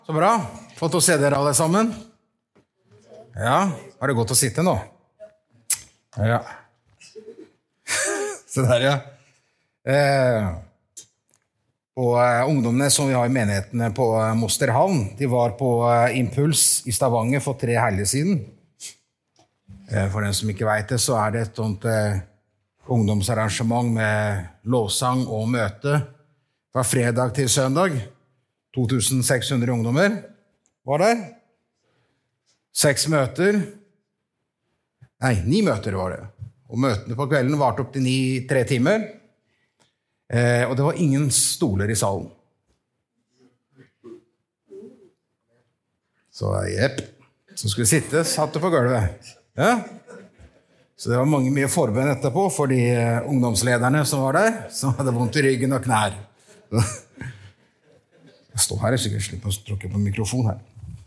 Så bra. Flott å se dere alle sammen. Ja, har det godt å sitte nå? Ja. Så der, ja. Og ungdommene som vi har i menighetene på Mosterhavn, de var på Impuls i Stavanger for 3 helger siden. For den som ikke vet det, så er det et sånt ungdomsarrangement med lovsang og møte fra fredag til søndag. 2600 ungdommer var der. 6 møter. Nei, 9 møter var det. Og møtene på kvelden varte opp til 3 timer. Og det var ingen stoler i salen. Så jepp. Så skulle vi sitte, satt det på gulvet. Ja. Så det var mye forbønn etterpå for de ungdomslederne som var der, som hadde vondt i ryggen og knær. Jeg står her, jeg sikkert slipper å trykke på mikrofon her.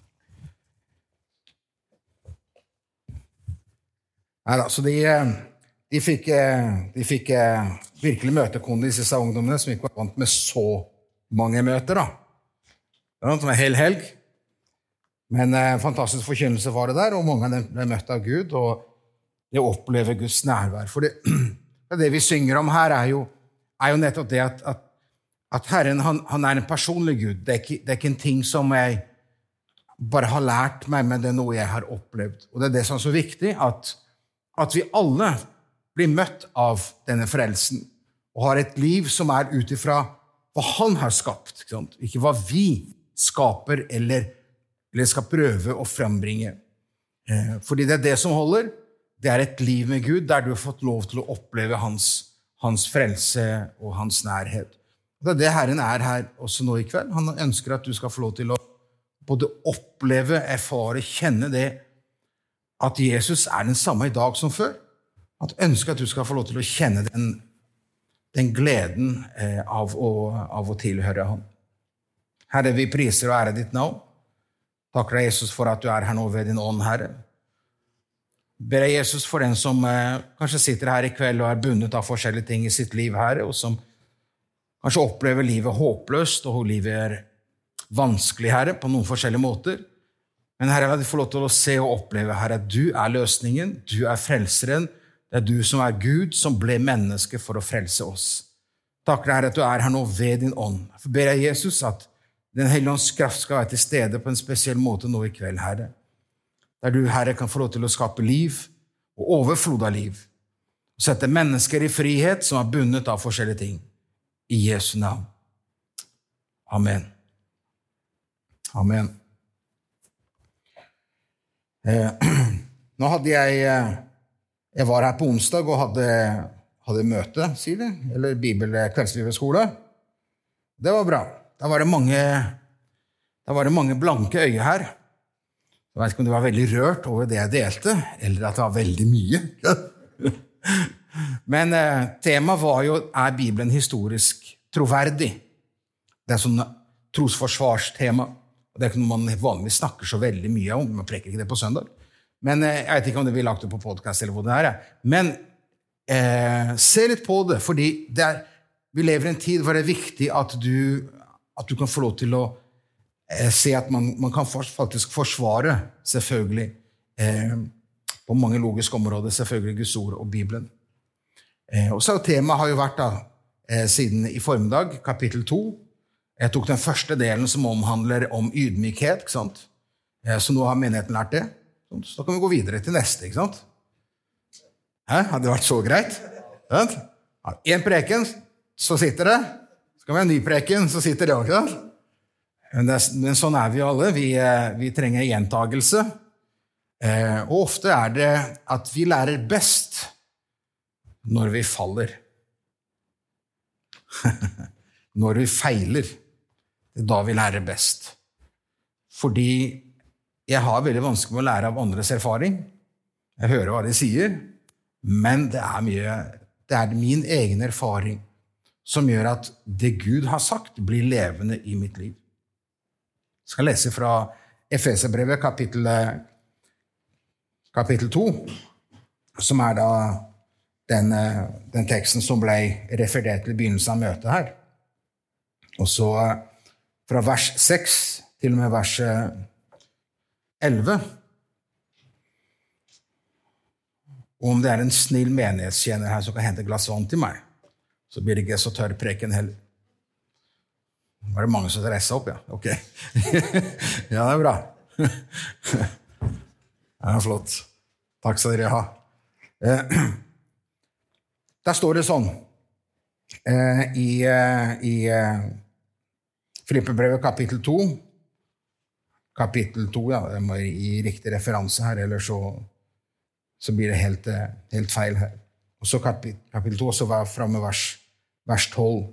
Neida, så de fikk virkelig møtekondis, disse ungdommene, som ikke var vant med så mange møter, da. Det var hel helg. Men fantastisk forkynnelse var det der, og mange av dem ble møtt av Gud, og det å oppleve Guds nærvær. For det vi synger om her er jo nettopp det at Herren, han er en personlig Gud. Det er ikke en ting som jeg bare har lært meg, men det er noe jeg har opplevd. Og det er det som er så viktig, at vi alle blir møtt av denne frelsen, og har et liv som er utifra hva han har skapt, ikke hva vi skaper eller skal prøve å frembringe. Fordi det er det som holder. Det er et liv med Gud, der du har fått lov til å oppleve hans frelse og hans nærhet. Det er det Herren er her også nå i kveld. Han ønsker at du skal få lov til å både oppleve, erfare, kjenne det, at Jesus er den samme i dag som før. Han ønsker at du skal få lov til å kjenne den gleden av å tilhøre han. Herre, vi priser og ærer ditt navn. Takker deg, Jesus, for at du er her nå ved din ånd, Herre. Ber deg, Jesus, for den som kanskje sitter her i kveld og er bundet av forskjellige ting i sitt liv, Herre, og som kanskje opplever livet håpløst, og livet er vanskelig, Herre, på noen forskjellige måter. Men Herre, la deg få lov til å se og oppleve, Herre, at du er løsningen, du er frelseren, det er du som er Gud, som ble menneske for å frelse oss. Takker deg, Herre, at du er her nå ved din ånd. For ber deg, Jesus, at Den hellige ånds kraft skal være til stede på en spesiell måte nå i kveld, Herre. Der du, Herre, kan få lov til å skape liv og overflod av liv. Og sette mennesker i frihet som er bundet av forskjellige ting. I Jesu navn. Amen. Amen. Nå hadde jeg var her på onsdag og hadde møte, sier det, eller kveldsbibelskole. Det var bra. Da var det mange blanke øyne her. Jeg vet ikke om det var veldig rørt over det jeg delte, eller at det var veldig mye. Men temaet var jo, er Bibelen historisk troverdig? Det er sånn trosforsvarstema. Og det er ikke noe man vanligvis snakker så veldig mye om. Man preker ikke det på søndag. Men jeg vet ikke om det blir lagt opp på podcast eller hvor det er. Men se litt på det, fordi vi lever i en tid hvor det er viktig at du kan få lov til å se at man kan faktisk forsvare, selvfølgelig, på mange logiske områder, selvfølgelig Guds ord og Bibelen. Og så temaet har jo vært siden i formiddag, kapittel 2. Jeg tok den første delen som omhandler om ydmykhet, ikke sant? Så nå har menigheten lært det. Så da kan vi gå videre til neste, ikke sant? Hadde det vært så greit? En preken, så sitter det. Skal vi ha en ny preken, så sitter det også. Men sånn er vi alle. Vi trenger gjentagelse. Og ofte er det at vi lærer best når vi faller. Når vi feiler. Det er da vi lærer best. Fordi jeg har veldig vanskelig med å lære av andres erfaring. Jeg hører hva de sier, men det er min egen erfaring som gjør at det Gud har sagt blir levende i mitt liv. Jeg skal lese fra Efeserbrevet kapittel 2, som er da den teksten som ble referert til begynnelsen av møtet her. Og så fra vers 6 til og med vers 11. Og om det en snill menighetstjener her som kan hente et glass vann til meg, så blir det ikke så tørr preken heller. Var det mange som reiser opp, ja? Ok. Ja, det bra. Ja, flott. Takk skal dere ha. Der står det sånn, i Filippebrevet kapittel 2, ja, det må gi riktig referanse her, eller så blir det helt feil her. Og så kapittel 2, så var jeg fremme vers 12.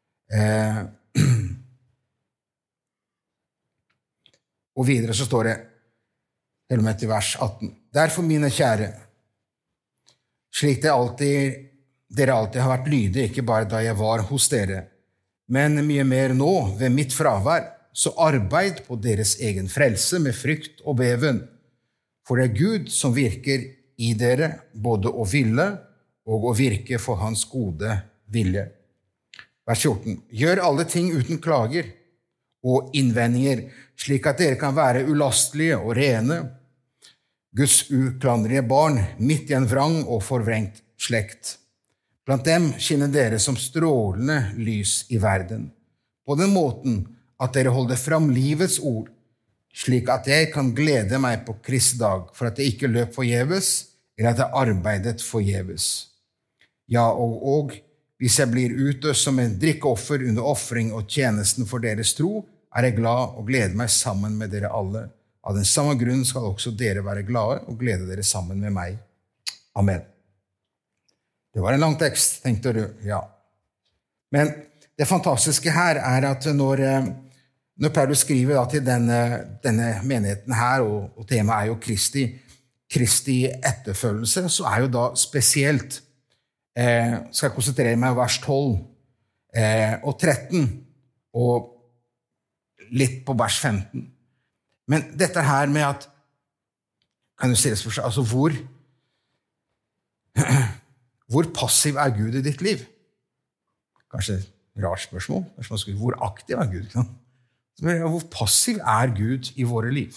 Og videre så står det, til og med til vers 18. Derfor, mine kjære, slik dere alltid har vært lydige, ikke bare da jeg var hos dere, men mye mer nå, ved mitt fravær, så arbeid på deres egen frelse med frykt og beven. For det Gud som virker i dere, både å ville og å virke for hans gode vilje. Vers 14. Gjør alle ting uten klager og innvendinger, slik at dere kan være ulastelige og rene, Guds uklanderlige barn, midt i en vrang og forvrengt slekt. Blant dem skinner dere som strålende lys i verden, på den måten at dere holder fram livets ord, slik at jeg kan glede meg på Kristi dag, for at jeg ikke løp forgjeves, eller at jeg arbeidet forgjeves. Ja, og hvis jeg blir utøst som en drikkeoffer under offring og tjenesten for deres tro, jeg glad og gleder meg sammen med dere alle. Av den samme grunn skal også dere være glade og glede dere sammen med meg. Amen. Det var en lang tekst, tenkte du. Ja. Men det fantastiske her at når Paulus skriver til denne menigheten her, og temaet jo Kristi etterfølgelse, så jo da spesielt, skal jeg konsentrere meg om vers 12 og 13, og litt på vers 15. Men dette her med at, kan du si det spørsmål, altså hvor passiv Gud i ditt liv? Kanskje et rart spørsmål. Hvor aktiv Gud? Ikke sant? Hvor passiv Gud i våre liv?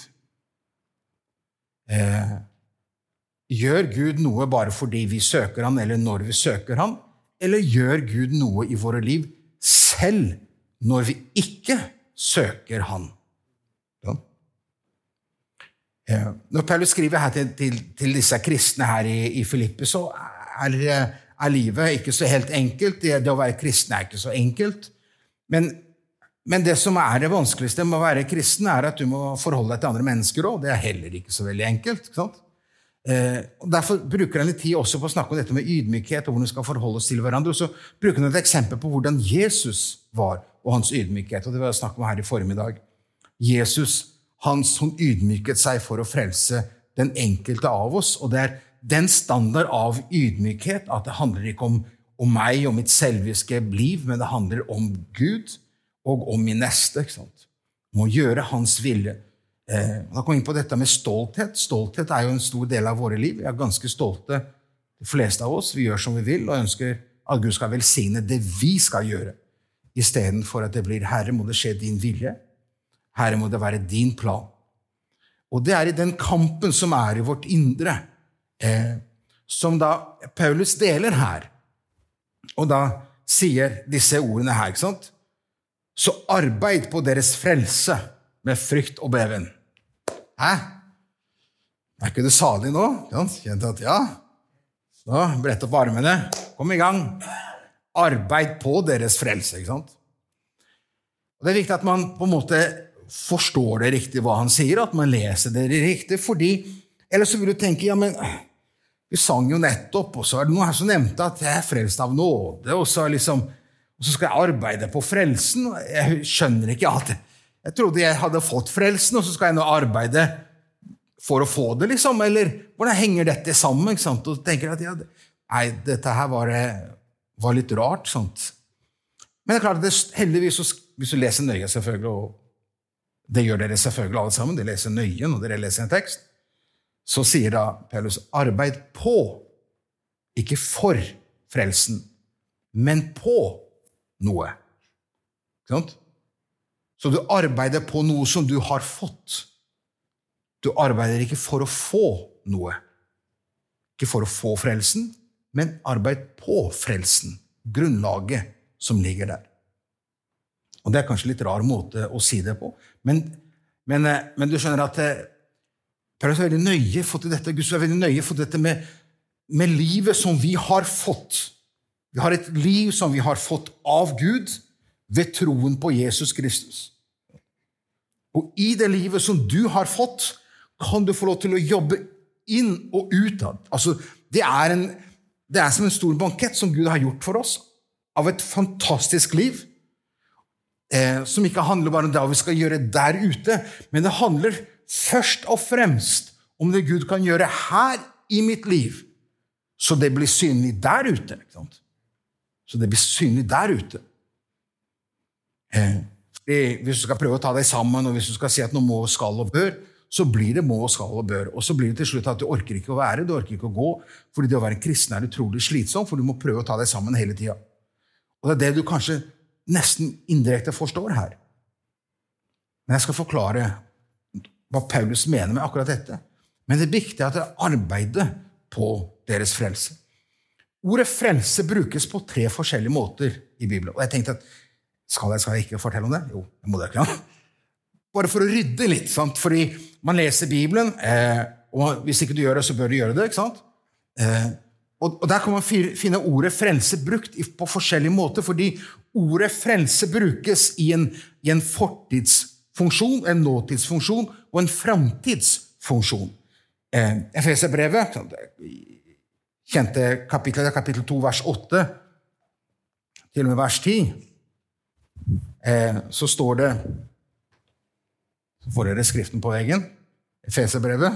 Gjør Gud noe bare fordi vi søker han, eller når vi søker han? Eller gjør Gud noe i våre liv selv når vi ikke søker han? Ja. Når Paulus skriver her til disse kristne her i Filippe, så livet ikke så helt enkelt. Det å være kristen ikke så enkelt. Men det som det vanskeligste med å være kristen at du må forholde deg til andre mennesker også. Det heller ikke så veldig enkelt. Ikke sant? Og derfor bruker han litt tid også på å snakke om dette med ydmykhet og hvordan vi skal forholde oss til hverandre. Og så bruker han et eksempel på hvordan Jesus var og hans ydmykhet. Og det var jeg snakket om her i formiddag. Jesus, han ydmyket seg for å frelse den enkelte av oss. Og det den standard av ydmykhet at det handler ikke om meg og mitt selviske liv, men det handler om Gud og om min neste. Ikke sant? Må gjøre hans vilje. Da kommer vi inn på dette med stolthet. Stolthet jo en stor del av våre liv. Vi ganske stolte, de fleste av oss. Vi gjør som vi vil, og ønsker at Gud skal velsigne det vi skal gjøre. I stedet for at det blir, Herre, må det skje din vilje. Herre, må det være din plan. Og det i den kampen som i vårt indre, som da Paulus deler her. Og da sier disse ordene her, ikke sant? Så arbeid på deres frelse med frykt og beven. Hæ? Ikke det salig nå? Kjente at ja. Så brett opp armene. Kom i gang. Arbeid på deres frelse, ikke sant? Og det viktig at man på en måte forstår det riktig hva han sier, at man leser det riktig, fordi ellers så vil du tenke, ja, men vi sang jo nettopp, og så det noen her som nevnte at jeg frelst av nåde, og så skal jeg arbeide på frelsen. Jeg skjønner ikke alt. Jeg trodde jeg hadde fått frelsen, og så skal jeg nå arbeide for å få det, liksom, eller hvordan henger dette sammen, ikke sant? Og tenker at, ja, nei, dette her var litt rart, sant? Men det klart at heldigvis, hvis du leser nøye selvfølgelig, og det gjør dere selvfølgelig alle sammen, de leser nøye når dere leser en tekst, så sier da Paulus, arbeid på, ikke for frelsen, men på noe. Ikke sant? Så du arbeider på noe som du har fått. Du arbeider ikke for å få noe. Ikke for å få frelsen, men arbeid på frelsen. Grunnlaget som ligger der. Og det er kanskje litt rar måte å si det på. Men du skjønner at Paulus er veldig nøye for dette. Gud er veldig nøye for dette med livet som vi har fått. Vi har et liv som vi har fått av Gud ved troen på Jesus Kristus. Og i det livet som du har fått, kan du få lov til å jobbe inn og utad. Altså, det er som en stor bankett som Gud har gjort for oss, av et fantastisk liv, som ikke handler bare om det vi skal gjøre der ute, men det handler først og fremst om det Gud kan gjøre her i mitt liv, så det blir synlig der ute. Ikke sant? Så det blir synlig der ute. Hvis du skal prøve å ta deg sammen, og hvis du skal si at noe må, skal og bør, så blir det må, skal og bør. Og så blir det til slutt at du orker ikke å være, du orker ikke å gå, fordi det å være kristen er utrolig slitsomt, for du må prøve å ta deg sammen hele tiden. Og det er det du kanskje nesten indirekte forstår her. Men jeg skal forklare hva Paulus mener med akkurat dette. Men det er viktig at det arbeider på deres frelse. Ordet frelse brukes på 3 forskjellige måter i Bibelen. Og jeg tenkte at, skal jeg ikke fortelle om det? Jo, det må det ikke. Bare for å rydde litt, sant? Fordi man leser Bibelen, og hvis ikke du gjør det, så bør du gjøre det, ikke sant? Og der kan man finne ordet frelse brukt på forskjellige måter, fordi ordet frelse brukes i en fortidsfunksjon, en nåtidsfunksjon og en framtidsfunksjon. Efeserbrevet, kjente kapittel 2, vers 8, til og med vers 10, så står det, så får dere skriften på veggen, Efeserbrevet.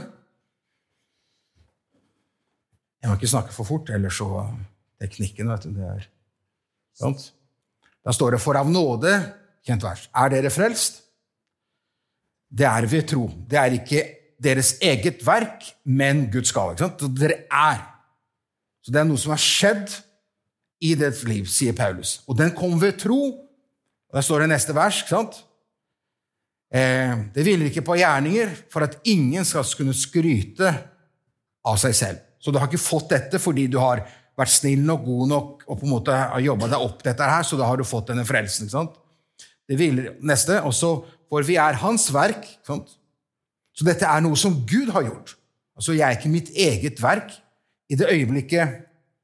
Jeg må ikke snakke for fort, ellers så det er knikken, vet du, det er sant? Da står det, for av nåde, kjent vers, er dere frelst? Det er ved tro. Det er ikke deres eget verk, men Guds gave, ikke sant? Så dere er. Så det er noe som har skjedd i deres liv, sier Paulus. Og den kom ved tro. Og der står det neste vers, ikke sant? Det hviler ikke på gjerninger, for at ingen skal kunne skryte av seg selv. Så du har ikke fått dette fordi du har vært snill nok, god nok, og på en måte har jobbet deg opp dette her, så da har du fått denne frelsen, ikke sant? Det hviler neste, og så, for vi er hans verk, ikke sant? Så dette er noe som Gud har gjort. Altså, jeg er ikke mitt eget verk. I det øyeblikket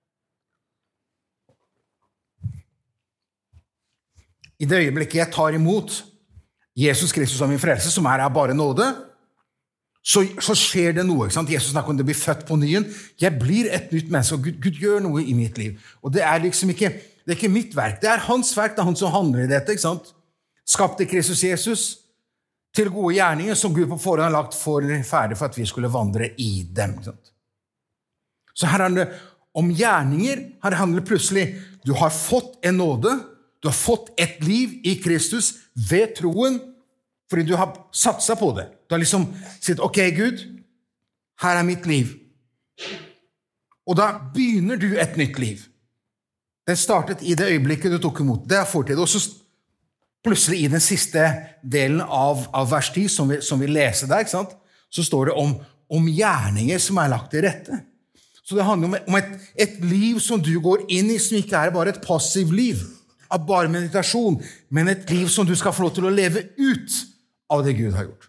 jeg tar imot Jesus Kristus som min frelse, som er bare nåde, så skjer det noe. Ikke sant? Jesus snakker om det blir født på nyen. Jeg blir et nytt menneske, og Gud gjør noe i mitt liv. Og det er liksom ikke, det er ikke mitt verk. Det er hans verk, det er han som handler i dette. Ikke sant? Skapte Kristus Jesus til gode gjerninger som Gud på forhånd har lagt ferdig for at vi skulle vandre i dem. Ikke sant? Så her handler det om gjerninger. Her handler det plutselig, du har fått en nåde, du har fått et liv i Kristus ved troen, fordi du har satset på det. Du har liksom sagt, ok Gud, her er mitt liv. Og da begynner du et nytt liv. Den startet i det øyeblikket du tok imot. Det er fortid. Og så plutselig i den siste delen av vers 10, som vi leser der, ikke sant? Så står det om gjerninger som er lagt til rette. Så det handler om et liv som du går inn i, som ikke er bare et passiv liv, av bare meditasjon, men et liv som du skal få lov til å leve ut av det Gud har gjort.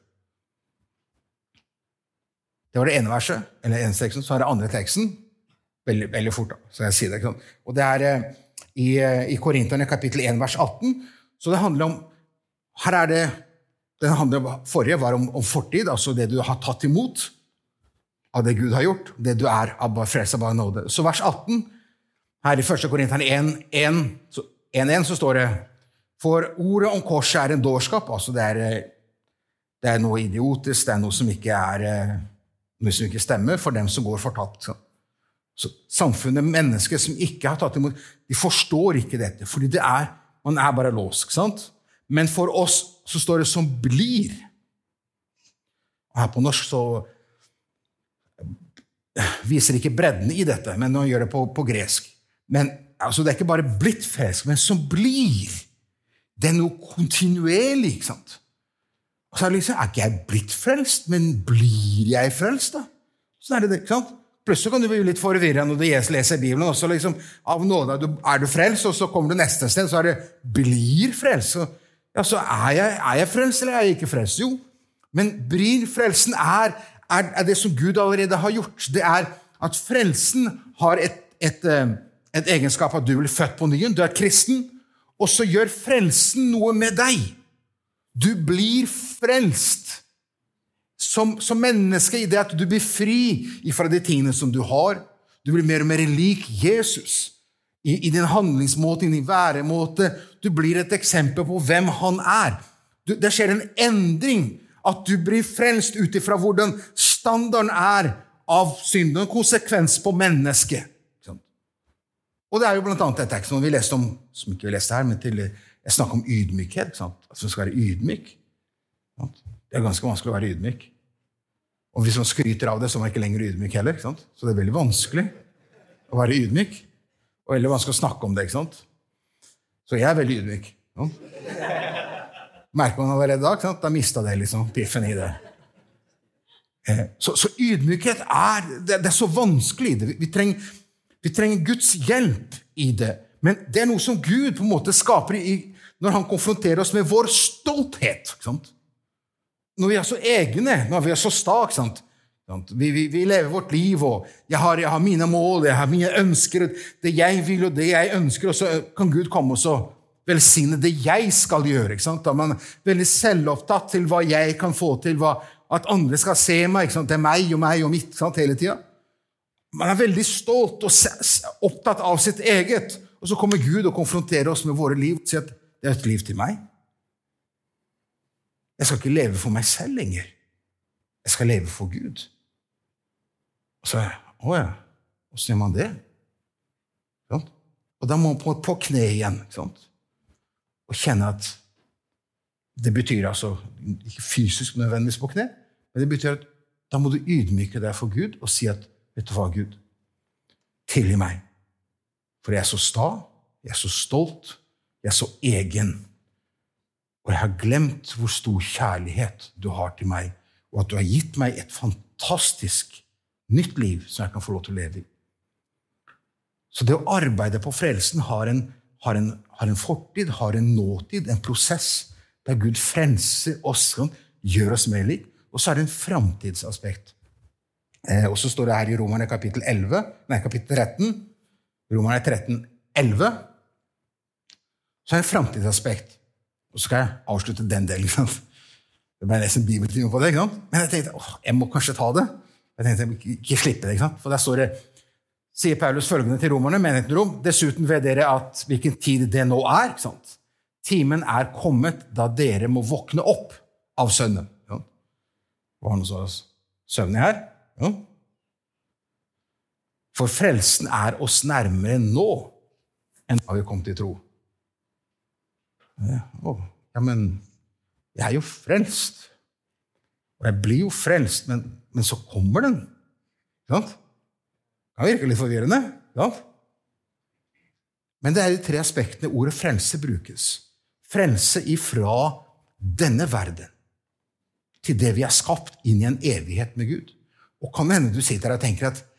Det var det ene verset, eller ene teksten, så er det andre teksten, veldig, veldig fort da, så jeg sier det ikke sånn. Og det er i Korinterne kapittel 1, vers 18, så det handler om, her er det, forrige var om fortid, altså det du har tatt imot av det Gud har gjort, det du er av frelse av bare nåde. Så vers 18, her i 1. Korinterne 1, så står det, for ordet om korset er en dårskap, altså det er noe idiotisk, det er noe som ikke stemmer for dem som går fortapt. Så samfunnet, mennesker som ikke har tatt imot, de forstår ikke dette, fordi man er bare låst, ikke sant? Men for oss så står det som blir. Her på norsk så viser ikke bredden i dette, men nå gjør det på gresk. Men altså, det er ikke bare blitt frelst, men som blir. Det noe kontinuerlig, ikke sant? Og så liksom, ikke jeg blitt frelst, men blir jeg frelst da? Sånn det, ikke sant? Plutselig kan du bli litt forvirret når du leser Bibelen, og så liksom, av nåde du frelst, og så kommer du neste sted, så det blir frelst. Så, ja, så jeg frelst, eller jeg ikke frelst? Jo, men blir frelsen er det som Gud allerede har gjort. Det at frelsen har et egenskap at du blir født på nyen, du kristen, og så gjør frelsen noe med deg. Du blir frelst som menneske i det at du blir fri fra de tingene som du har. Du blir mer og mer lik Jesus i din handlingsmåte, i din væremåte. Du blir et eksempel på hvem han Det skjer en endring, at du blir frelst ut ifra hvordan standarden av synden, konsekvens på mennesket. Og det jo blant annet et tekst som vi leste om, som ikke vi leste her, men jeg snakker om ydmykhet, at vi skal være ydmyk. Det ganske vanskelig å være ydmyk. Og hvis man skryter av det, så er man ikke lenger ydmyk heller. Så det veldig vanskelig å være ydmyk, og veldig vanskelig å snakke om det. Ikke sant? Så jeg veldig ydmyk. Merker man allerede i dag, da mistet det liksom piffen i det. Så ydmykhet det så vanskelig. Vi trenger Guds hjelp i det. Men det noe som Gud på en måte skaper når han konfronterer oss med vår stolthet. Ikke sant? Når vi så egne, når vi så sta, ikke sant? Vi lever vårt liv, og jeg har mine mål, jeg har mine ønsker, det jeg vil og det jeg ønsker, og så kan Gud komme og så velsigne det jeg skal gjøre. Ikke sant? Da man veldig selvopptatt til hva jeg kan få til, at andre skal se meg, ikke sant? Det meg og mitt, ikke sant? Hele tiden. Man veldig stolt og opptatt av sitt eget, og så kommer Gud og konfronterer oss med våre liv og sier at det et liv til meg. Jeg skal ikke leve for meg selv lenger. Jeg skal leve for Gud. Og så, hvordan gjør man det? Og da må man på kne igjen, og kjenne at det betyr altså, ikke fysisk nødvendigvis på kne, men det betyr at da må du ydmyke deg for Gud og si at, vet du hva, Gud, tilgi meg. For jeg så sta, jeg så stolt, jeg så egen. Og jeg har glemt hvor stor kjærlighet du har til meg, og at du har gitt meg et fantastisk nytt liv som jeg kan få lov til å leve i. Så det å arbeide på frelsen har en fortid, har en nåtid, en prosess der Gud frelser oss, gjør oss mer lik, og så det en framtidsaspekt. Og så står det her i Romerne kapittel 13, Romerne 13, 11, så en framtidsaspekt. Og så skal jeg avslutte den delen. Det ble nesten bibeltime på det, ikke sant? Men jeg tenkte, jeg må kanskje ta det. Jeg tenkte, ikke slippe det, ikke sant? For der står det, sier Paulus følgende til romerne, menigheten Rom, dessuten ved dere at hvilken tid det nå ikke sant? Timen kommet da dere må våkne opp av søvnen. Ja. Hva har noe sånn søvn i her? Ja. For frelsen oss nærmere nå enn da vi kom til tro. Ja, men jeg jo frelst. Og jeg blir jo frelst, men så kommer den. Sant? Det virker litt forvirrende. Sant? Men det de 3 aspektene ordet frelse brukes. Frelse ifra denne verden til det vi skapt inn i en evighet med Gud. Og kan hende du sitter der og tenker at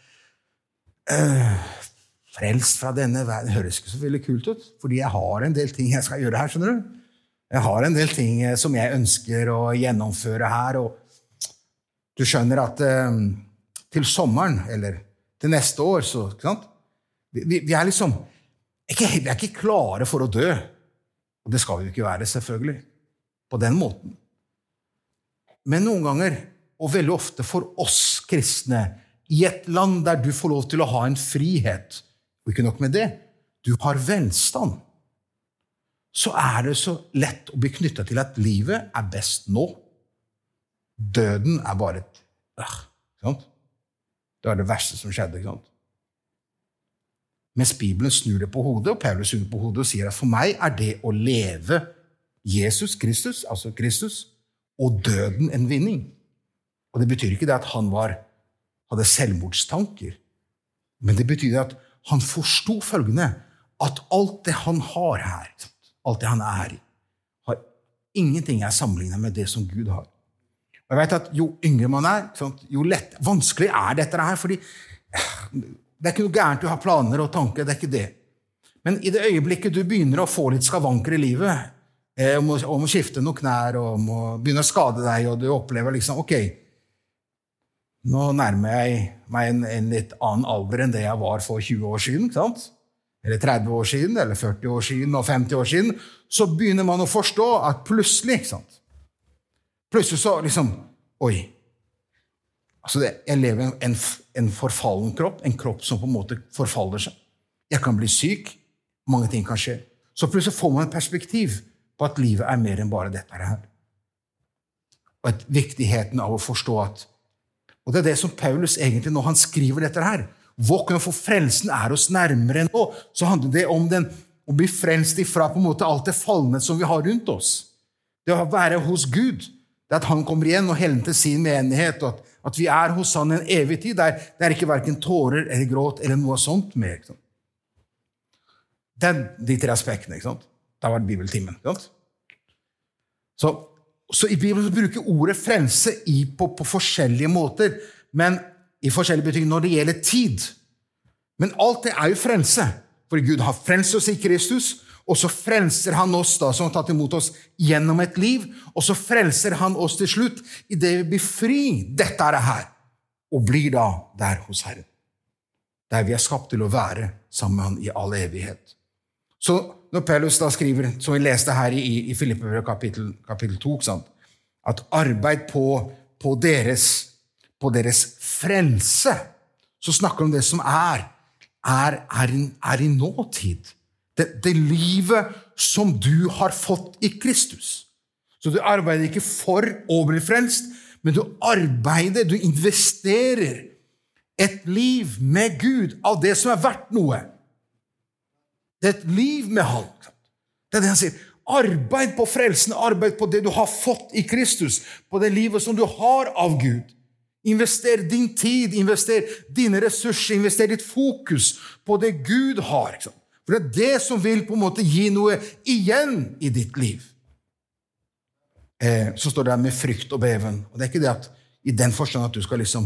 frelst fra denne verden høres ikke så veldig kult ut, fordi jeg har en del ting jeg skal gjøre her, skjønner du? Jeg har en del ting som jeg ønsker å gjennomføre her, og du skjønner at til sommeren, eller til neste år, så, ikke sant? Vi liksom, vi ikke klare for å dø, og det skal vi ikke være, selvfølgelig, på den måten. Men noen ganger, og veldig ofte for oss kristne, i et land der du får lov til å ha en frihet, og ikke nok med det, du har velstand, så det så lett å bli knyttet til at livet best nå. Døden bare ikke sant? Det det verste som skjedde, ikke sant? Mens Bibelen snur det på hodet, og Paulus snur på hodet og sier at for meg det å leve Jesus Kristus, altså Kristus, og døden en vinning. Og det betyr ikke det at han hadde selvmordstanker, men det betyr at han forstod følgende, at alt det han har her, alt det han i, ingenting sammenlignet med det som Gud har. Og jeg vet at jo yngre man jo vanskelig dette her, fordi det ikke noe gærent å ha planer og tanker, det ikke det. Men i det øyeblikket du begynner å få litt skavanker i livet, om å skifte noen knær, og om å begynne å skade deg, og du opplever liksom, ok, nå nærmer jeg meg en litt annen alder enn det jeg var for 20 år siden, ikke sant? Eller 30 år siden, eller 40 år siden, og 50 år siden, så begynner man å forstå at plutselig, ikke sant? Plutselig så liksom, oi, altså jeg lever en forfallen kropp, en kropp som på en måte forfaller seg. Jeg kan bli syk, mange ting kan skje. Så plutselig får man et perspektiv på at livet mer enn bare dette her. Og at viktigheten av å forstå at, og det det som Paulus egentlig, når han skriver dette her, våkne for frelsen oss nærmere nå, så handler det om å bli frelst ifra på en måte alt det fallende som vi har rundt oss. Det å være hos Gud, det at han kommer igjen og heller til sin menighet, og at vi hos han en evig tid, der ikke hverken tårer eller gråt eller noe sånt mer. Det de tre aspektene, ikke sant? Det var bibeltimen, ikke sant? Så i Bibelen bruker ordet frelse på forskjellige måter, men i forskjellige betydninger når det gjelder tid. Men alt det jo frelse, for Gud har frelst oss i Kristus, og så frelser han oss da, som har tatt imot oss gjennom et liv, og så frelser han oss til slutt i det vi blir fri, dette her, og blir da der hos Herren. Der vi skapt til å være sammen med han i all evighet. Så når Paulus da skriver, som vi leste her i Filippebrevet kapittel 2, sant? At arbeid på deres frelse, så snakker han om det som i nåtid. Det livet som du har fått i Kristus. Så du arbeider ikke for å bli frelst, men du arbeider, du investerer et liv med Gud av det som verdt noe. Det et liv med han. Det det han sier. Arbeid på frelsen, arbeid på det du har fått i Kristus, på det livet som du har av Gud. Invester din tid, invester dine ressurser, invester ditt fokus på det Gud har. For det det som vil på en måte gi noe igjen i ditt liv. Så står det med frykt og beven. Og det ikke det at i den forstand at du skal liksom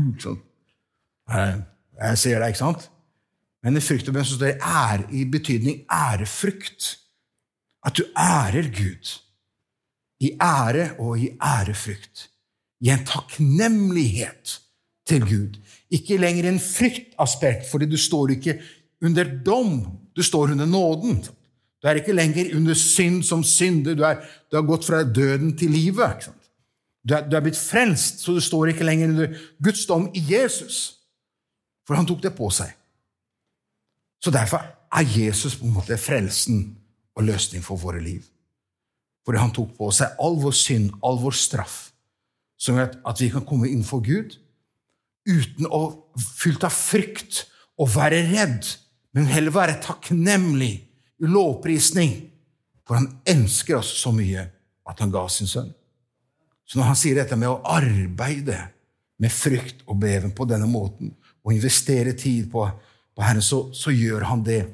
jeg ser det, ikke sant? Men i frykt og beven så står det i betydning ærefrykt. At du ærer Gud i ære og i ærefrykt. I en takknemlighet til Gud. Ikke lenger en fryktaspekt, fordi du står ikke under dom, du står under nåden. Du ikke lenger under synd som synder, du har gått fra døden til livet. Ikke sant? Du blitt frelst, så du står ikke lenger under Guds dom i Jesus. For han tok det på seg. Så derfor Jesus på en måte frelsen og løsning for våre liv. Fordi han tok på seg all vår synd, all vår straff, som at vi kan komme inn for Gud, uten å fylt av frykt og være redd, men heller være takknemlig i lovprisning, for han elsker oss så mye at han ga sin sønn. Så når han sier dette med å arbeide med frykt og beven på denne måten, og investere tid på Herren, så gjør han det.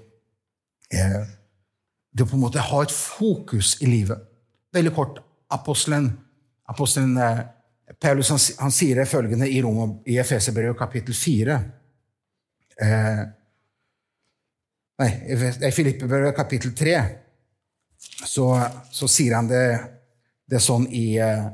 Det på en måte ha et fokus i livet. Veldig kort, apostelen Paulus, han sier det følgende i Efeserbrevet kapittel 4. I Filippebrevet kapittel 3, så sier han det sånn i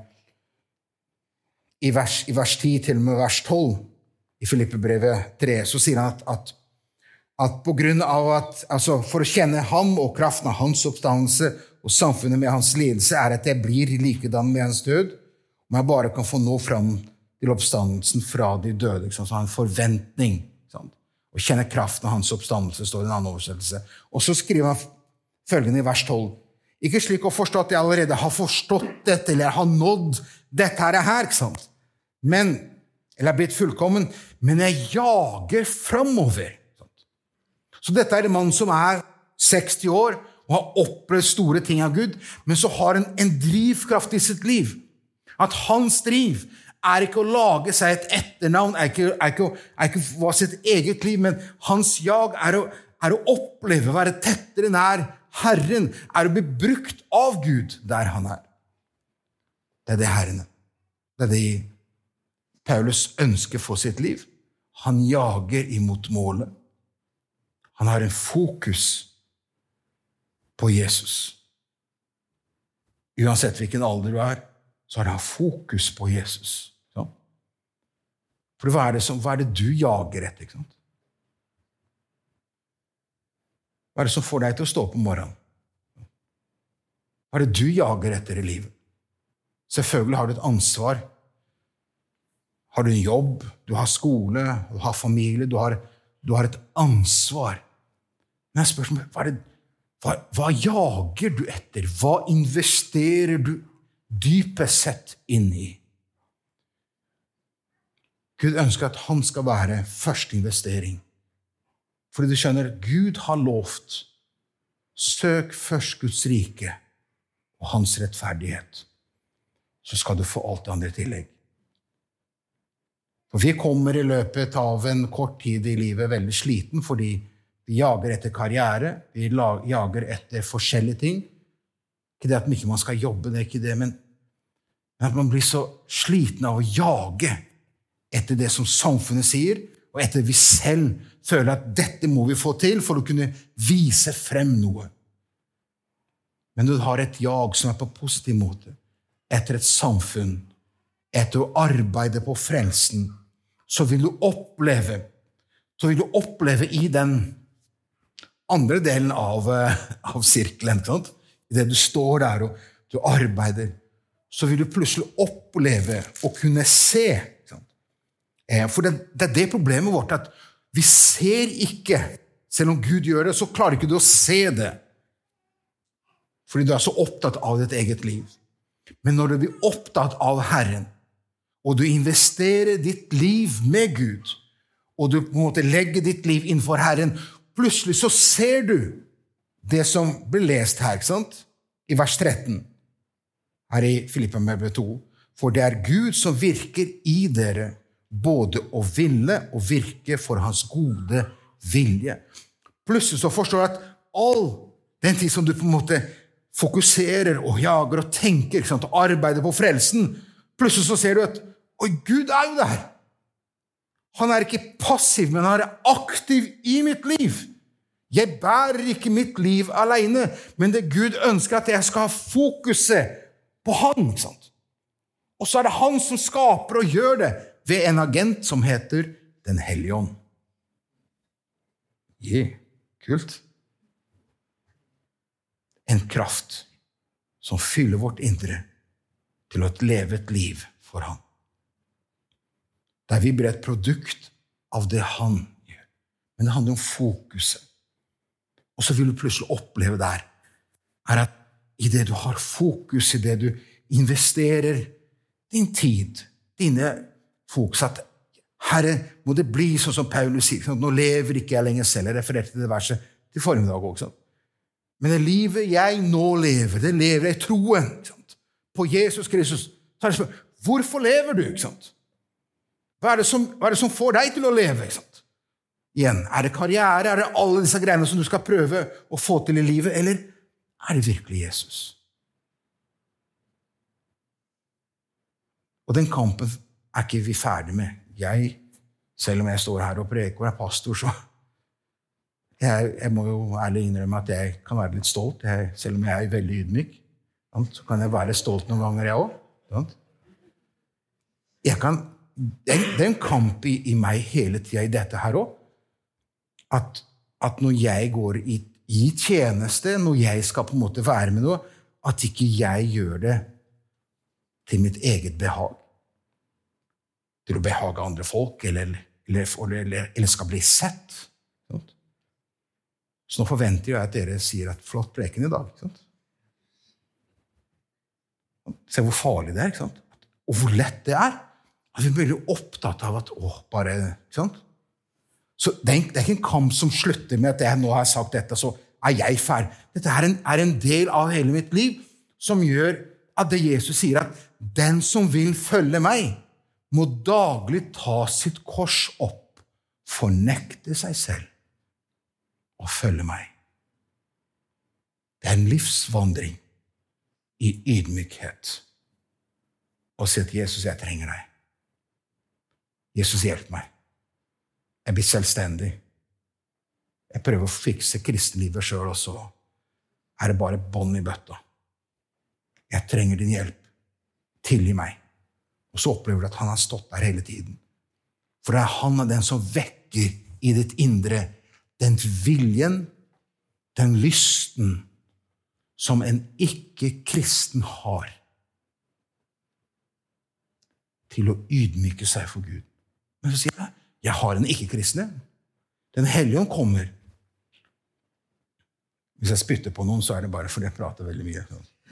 vers 10 til og med vers 12, i Filippebrevet 3, så sier han at på grunn av altså for å kjenne ham og kraften av hans oppstandelse og samfunnet med hans lidelse at jeg blir likedan med hans død, om jeg bare kan få nå fram til oppstandelsen fra de døde. Så han har en forventning. Og kjenne kraften av hans oppstandelse, står i en annen oversettelse. Og så skriver han følgende i vers 12. Ikke slik å forstå at jeg allerede har forstått dette, eller jeg har nådd dette her, ikke sant? Eller er blitt fullkommen, men jeg jager fremover. Så dette en mann som 60 år, og har opplevd store ting av Gud, men så har han en drivkraft i sitt liv. At hans driv ikke å lage seg et etternavn, ikke hva sitt eget liv, men hans jag å oppleve, være tettere nær Herren, å bli brukt av Gud der han Det det Herren. Det det Paulus ønsker for sitt liv. Han jager imot målet. Han har en fokus på Jesus. Uansett hvilken alder du så har han fokus på Jesus. Så. For hva det du jager etter, ikke sant? Hva det som får deg til å stå på morgenen? Hva det du jager etter i livet? Selvfølgelig har du et ansvar. Har du en jobb, du har skole, du har familie, du har et ansvar. Men spørsmålet, hva jager du etter? Hva investerer du dypest sett inn i? Gud ønsker at han skal være første investering. Fordi du skjønner, Gud har lovt, søk først Guds rike og hans rettferdighet. Så skal du få alt det andre tillegg. For vi kommer i løpet av en kort tid i livet veldig sliten, fordi vi jager etter karriere, vi jager etter forskjellige ting. Ikke det at man ikke skal jobbe, det ikke det, men at man blir så sliten av å jage etter det som samfunnet sier, og etter vi selv føler at dette må vi få til for å kunne vise frem noe. Men du har et jag som på positiv måte, etter et samfunn, etter å arbeide på frelsen, så vil du oppleve i den andre delen av sirkelen, ikke sant? I det du står der og du arbeider, så vil du plutselig oppleve å kunne se. Ikke sant? For det det problemet vårt, at vi ser ikke, selv om Gud gjør det, så klarer ikke du å se det. Fordi du så opptatt av ditt eget liv. Men når du blir opptatt av Herren, og du investerer ditt liv med Gud, og du på en måte legger ditt liv innenfor Herren, plutselig så ser du det som blir lest her, ikke sant? I vers 13, her i Filipperne 2. For det Gud som virker i dere, både å ville og virke for hans gode vilje. Plutselig så forstår du at all den tid som du på en måte fokuserer og jager og tenker, ikke sant? Og arbeider på frelsen, plutselig så ser du at oi, Gud jo der. Han ikke passiv, men han aktiv i mitt liv. Jeg bærer ikke mitt liv alene, men det Gud ønsker at jeg skal ha fokuset på han. Ikke sant? Og så det han som skaper og gjør det ved en agent som heter Den Hellige Ånd. Kult. En kraft som fyller vårt indre til å leve et liv for han. Der vi blir et produkt av det han gjør. Men det handler om fokuset. Og så vil du plutselig oppleve der, at i det du har fokus, i det du investerer din tid, dine fokus, at Herre, må det bli sånn som Paulus sier, nå lever ikke jeg lenger selv, jeg refererte til det verset til formiddag også. Men det livet jeg nå lever, det lever jeg i troen, på Jesus Kristus. Så det spørsmål, hvorfor lever du, ikke sant? Hva det som får deg til å leve, ikke sant? Igjen, det karriere, det alle disse greiene som du skal prøve å få til i livet, eller det virkelig Jesus? Og den kampen ikke vi ferdig med. Selv om jeg står her og preker og pastor, så jeg må jo ærlig innrømme at jeg kan være litt stolt, selv om jeg veldig ydmyk. Så kan jeg være stolt noen ganger, jeg også. Det er en kamp i meg hele tiden i dette her også, at når jeg går i tjeneste, når jeg skal på en måte være med noe, at ikke jeg gjør det til mitt eget behag. Til å behage andre folk, eller skal bli sett. Så nå forventer jeg at dere sier at flott preken i dag. Ikke sant? Se hvor farlig det ikke sant? Og hvor lett det At vi blir opptatt av at, bare, ikke sant? Så det ikke en kamp som slutter med at jeg nå har sagt dette, så jeg ferdig. Dette en del av hele mitt liv, som gjør at det Jesus sier at den som vil følge meg, må daglig ta sitt kors opp, fornekte seg selv og følge meg. Det en livsvandring i ydmykhet. og si til Jesus, jeg trenger deg. Jesus, hjelp meg. Jeg blir selvstendig. Jeg prøver å fikse kristenlivet selv, og så er det bare bånd i bøtta. Jeg trenger din hjelp. Tilgi meg. Og så opplever du at han har stått der hele tiden. For det er han er den som vekker i ditt indre den viljen, den lysten som en ikke-kristen har til å ydmyke seg for Gud. Men så sier jeg har en ikke-kristne. Den hellige ånd kommer. Hvis jeg spytter på noen, så er det bare fordi jeg prater veldig mye.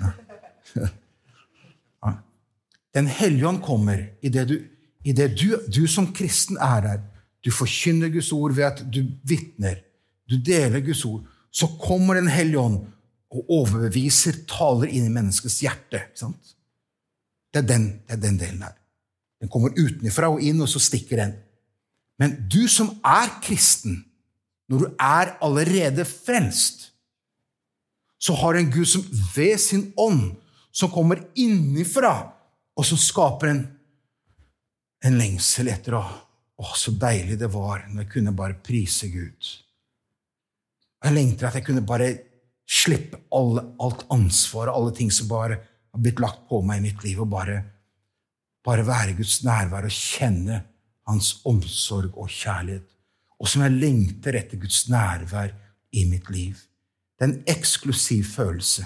Ja. Den hellige ånd kommer i det du som kristen er der. Du forkynner Guds ord ved at du vittner. Du deler Guds ord. Så kommer den hellige ånd og overbeviser, taler inn i menneskets hjerte. Ikke sant? Det er den delen her. Den kommer utenfra og inn, og så stikker den. Men du som er kristen, når du er allerede frelst, så har en Gud som ved sin ånd, som kommer innifra, og som skaper en lengsel etter så deilig det var når jeg kunne bare prise Gud. Jeg lengter at jeg kunne bare slippe alt ansvar, alle ting som bare har blitt lagt på meg i mitt liv, og bare være Guds nærvær og kjenne hans omsorg og kjærlighet. Og som jeg lengter etter Guds nærvær i mitt liv. Det er en eksklusiv følelse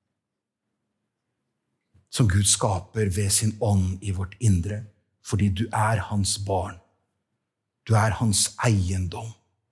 som Gud skaper ved sin ånd i vårt indre, fordi du er hans barn. Du er hans eiendom.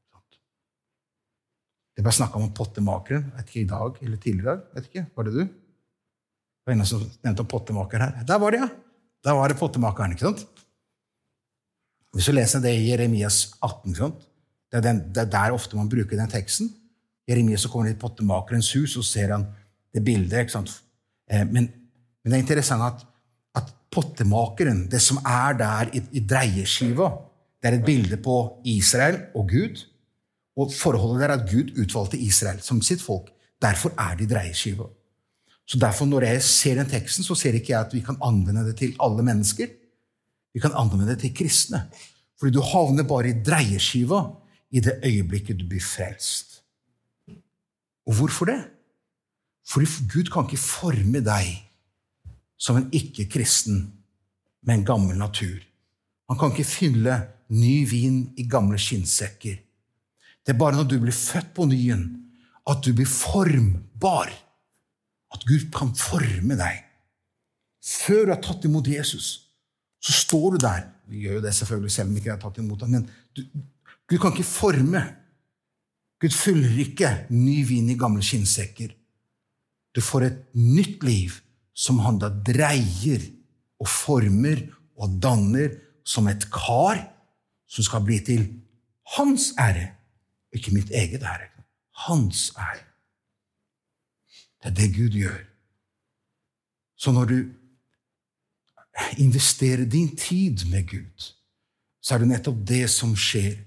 Det ble snakket om pottemakeren, vet ikke i dag eller tidligere, vet ikke, var det du? Det var en som nevnte om pottemakeren her. Der var det, ja. Der var det pottemakeren, ikke sant? Hvis du leser det i Jeremias 18, ikke sant? Det er der ofte man bruker den teksten. Jeremias så kommer det i pottemakerens hus, og ser han det bildet, ikke sant? Men det er interessant at pottemakeren, det som er der i dreieskiva, det er et bilde på Israel og Gud, og forholdet der at Gud utvalgte Israel som sitt folk. Derfor er det i dreieskiva. Så derfor når jeg ser den teksten, så ser ikke jeg at vi kan anvende det til alle mennesker. Vi kan anvende det til kristne. Fordi du havner bare i dreieskiva i det øyeblikket du blir frelst. Og hvorfor det? Fordi Gud kan ikke forme deg som en ikke-kristen med en gammel natur. Han kan ikke fylle ny vin i gamle skinnsekker. Det er bare når du blir født på nyen at du blir formbar. At Gud kan forme deg. Før du har tatt imot Jesus, så står du der. Vi gjør jo det selvfølgelig selv om ikke jeg har tatt imot ham, men Gud kan ikke forme. Gud fyller ikke ny vin i gamle skinnsekker. Du får et nytt liv som han da dreier og former og danner som et kar som skal bli til hans ære. Ikke mitt eget ære. Hans ære. Det er det Gud gjør. Så når du investerer din tid med Gud, så er det nettopp det som skjer.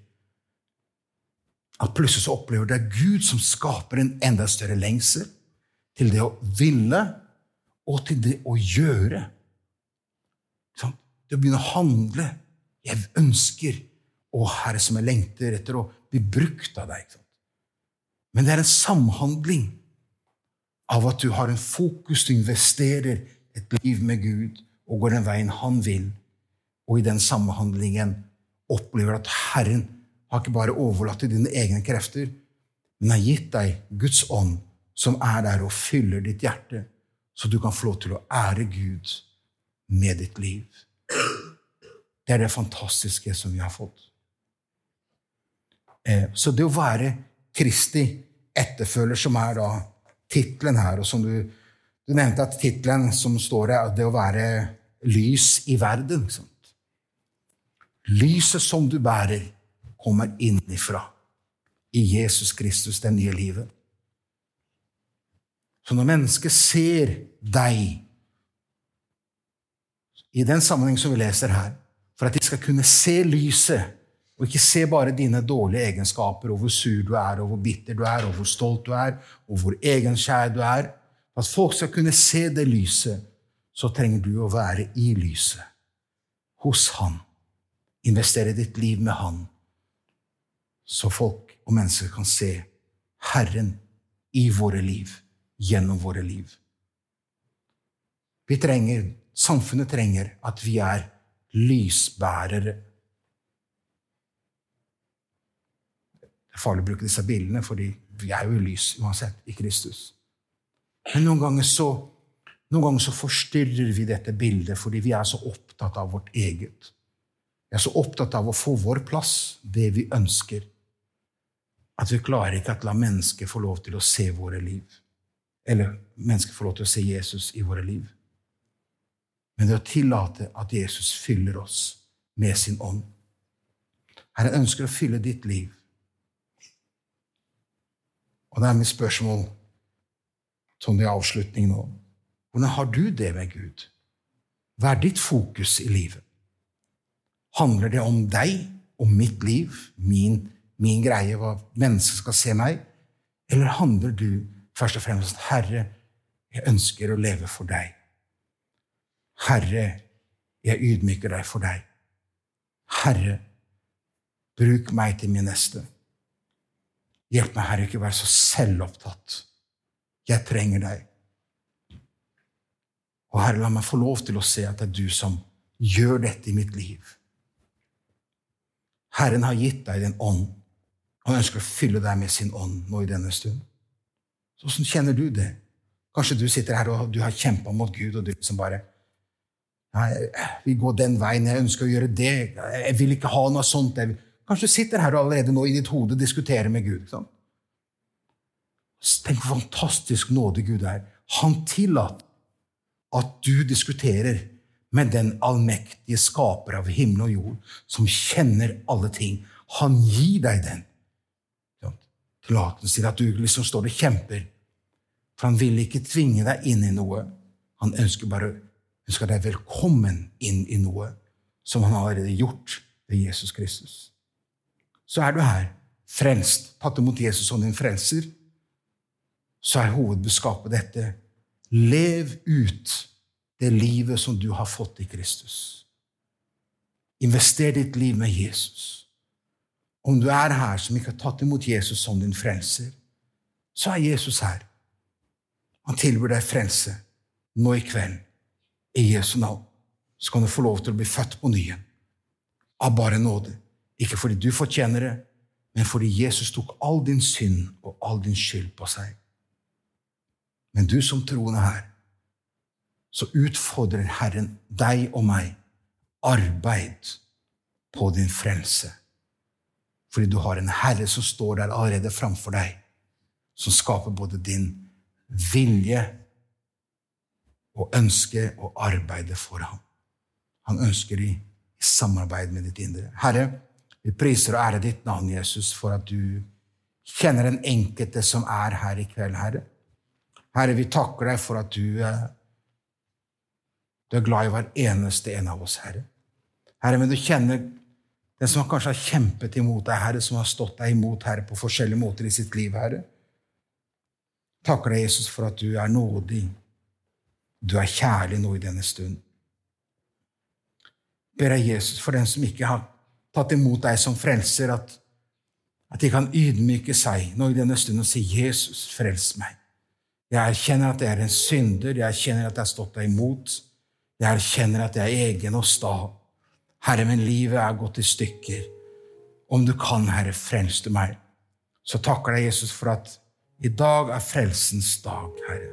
At plutselig så opplever det er Gud som skaper en enda større lengsel til det å ville og til det å gjøre. Det å begynne å handle. Jeg ønsker, Herre, som jeg lengter etter å bli brukt av deg. Men det er en samhandling av at du har en fokus, du investerer et liv med Gud og går den veien han vil. Og i den samhandlingen opplever at Herren har ikke bare overlatt til dine egne krefter, men har gitt deg Guds ånd som er der og fyller ditt hjerte, så du kan få lov til å ære Gud med ditt liv. Det er det fantastiske som vi har fått. Så det å være Kristi etterfølger, som er da titlen her, og som du nevnte at titlen som står her, det å være lys i verden. Sant? Lyset som du bærer kommer innifra i Jesus Kristus, det nye livet. Så når mennesker ser deg i den sammenheng som vi leser her, for at de skal kunne se lyset, og ikke se bare dine dårlige egenskaper, og hvor sur du er, og hvor bitter du er, og hvor stolt du er, og hvor egenkjær du er. For at folk skal kunne se det lyset, så trenger du å være i lyset, hos han. Investere ditt liv med han, så folk og mennesker kan se Herren i våre liv, gjennom våre liv. Samfunnet trenger at vi lysbærere. Det farlig å bruke disse bildene, fordi vi jo lys uansett i Kristus. Men noen ganger så forstyrrer vi dette bildet, fordi vi så opptatt av vårt eget. Vi så opptatt av å få vår plass, det vi ønsker, at vi klarer ikke at la mennesker få lov til å se våre liv, eller mennesker få lov til å se Jesus i våre liv. Men det å tillate at Jesus fyller oss med sin ånd. Herren ønsker å fylle ditt liv. Og det mitt spørsmål, som det avslutning nå. Hvordan har du det med Gud? Hva ditt fokus i livet? Handler det om deg, om mitt liv, min greie, hva mennesker skal se meg? Eller handler du først og fremst, Herre, jeg ønsker å leve for deg. Herre, jeg ydmyker deg for deg. Herre, bruk meg til min neste. Hjelp meg, Herre, ikke være så selvopptatt. Jeg trenger deg. Og Herre, la meg få lov til å se at det du som gjør dette i mitt liv. Herren har gitt deg den ånd, og han ønsker å fylle deg med sin ånd nå i denne stund. Så hvordan kjenner du det? Kanskje du sitter her og du har kjempet mot Gud, og du som bare, jeg vil gå den veien, jeg ønsker å gjøre det, jeg vil ikke ha noe sånt. Kanskje du sitter her og allerede nå i ditt hode og diskuterer med Gud. Ikke sant? Tenk hvor fantastisk nåde Gud Han tillater at du diskuterer med den allmektige skaper av himmel og jord, som kjenner alle ting. Han gir deg den tillatelsen til at du liksom står og kjemper. For han vil ikke tvinge deg inn i noe. Han ønsker deg velkommen inn i noe som han allerede gjort ved Jesus Kristus. Så du her, frelst, tatt imot Jesus som din frelser, så hovedbudskapet dette: lev ut det livet som du har fått i Kristus. Invester ditt liv med Jesus. Om du her som ikke har tatt imot Jesus som din frelser, så Jesus her. Han tilbyr deg frelse nå i kveld. I Jesu navn så kan du få lov til å bli født på nye. Av bare nåde. Ikke fordi du fortjener det, men fordi Jesus tok all din synd og all din skyld på seg. Men du som troende her, så utfordrer Herren deg og meg arbeid på din frelse. Fordi du har en Herre som står der allerede framfor deg, som skaper både din vilje og ønske å arbeide for ham. Han ønsker i samarbeid med ditt indre. Herre, vi priser og ærer ditt navn, Jesus, for at du kjenner den enkelte som her i kveld, Herre. Herre, vi takker deg for at du glad i hver eneste en av oss, Herre. Herre, men du kjenner den som kanskje har kjempet imot deg, Herre, som har stått deg imot, Herre, på forskjellige måter i sitt liv, Herre. Takker deg, Jesus, for at du nådig. Du kjærlig nå i denne stund. Ber deg, Jesus, for den som ikke har tatt imot deg som frelser, at de kan ydmyke seg nå i denne stund og si: Jesus, frels meg. Jeg erkjenner at jeg en synder, jeg erkjenner at jeg har stått deg imot, jeg erkjenner at jeg egen og sta. Herre, men livet gått i stykker. Om du kan, Herre, frels du meg. Så takker deg, Jesus, for at i dag frelsens dag, Herre.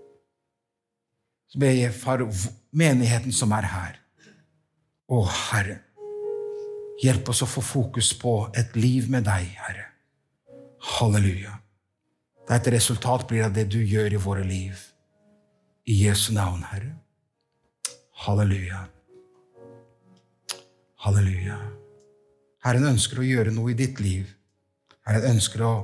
Så ber jeg for menigheten som her. Å, Herre, hjelp oss å få fokus på et liv med deg, Herre. Halleluja. Det et resultat blir av det du gjør i våre liv. I Jesu navn, Herre. Halleluja. Halleluja. Herren ønsker å gjøre noe i ditt liv. Herren ønsker å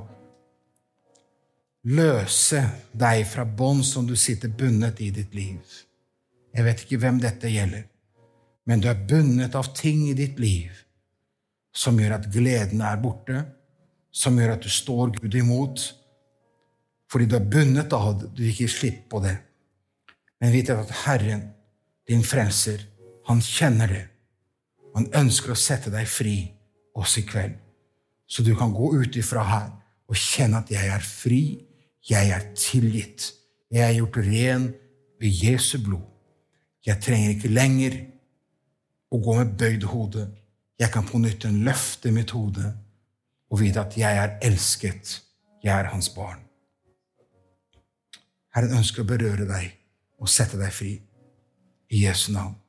løse deg fra bånd som du sitter bundet i ditt liv. Jeg vet ikke hvem dette gjelder, men du bundet av ting i ditt liv som gjør at gleden borte, som gjør at du står Gud imot, fordi du bundet av det, du ikke slipper på det. Men vite at Herren din frelser. Han kjenner det. Han ønsker å sette deg fri også i kveld. Så du kan gå ut ifra her og kjenne at jeg er fri, jeg er tilgitt. Jeg er gjort ren ved Jesu blod. Jeg trenger ikke lenger å gå med bøyd hode. Jeg kan på nytt løfte mitt hode og vite at jeg er elsket. Jeg er hans barn. Herren ønsker å berøre deg og sette deg fri. I Jesu navn.